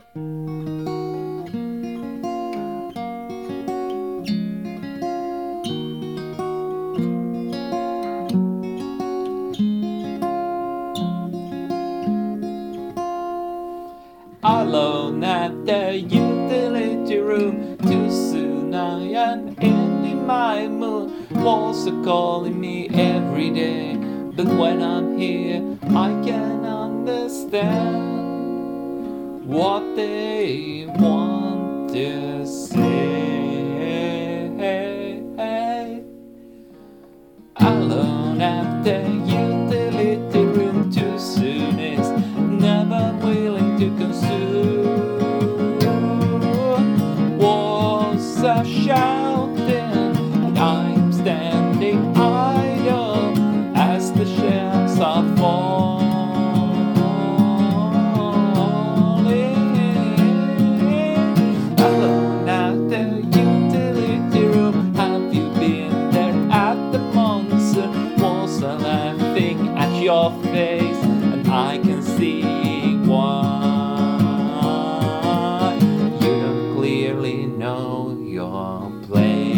Alone at the utility room, too soon I am ending my mood. Walls are calling me every day, but when I'm here I can understand what they want to say. Alone at the utility room, too soon is never willing to consume. Walls are shouting, and I'm standing idle as the shells are falling. Alone at the utility room, have you been there at the monsoon? Walls are laughing at your face, and I can see why. You don't clearly know your place.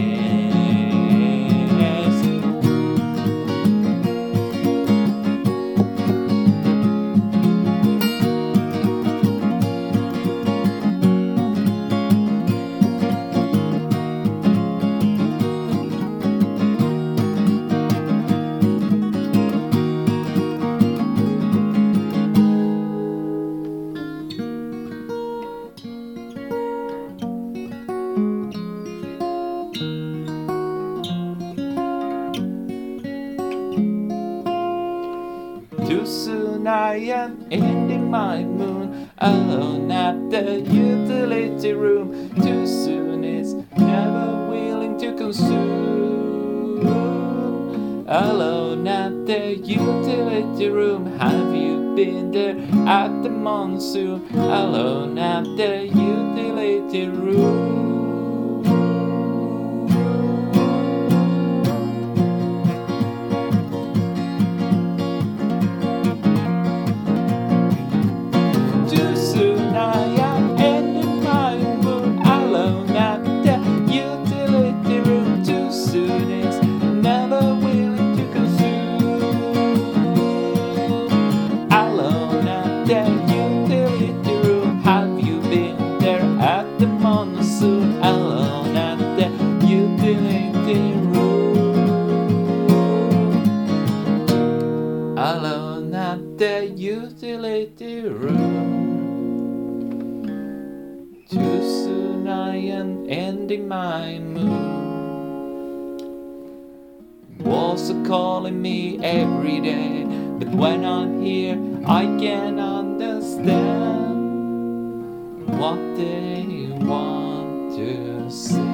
Too soon I am ending my moon, alone at the utility room. Too soon is never willing to consume. Alone at the utility room, have you been there at the monsoon? Alone at the utility room. Alone at the utility room. Alone at the utility room. Too soon I am ending my mood. Walls are calling me every day, but when I'm here I can understand what they want to say.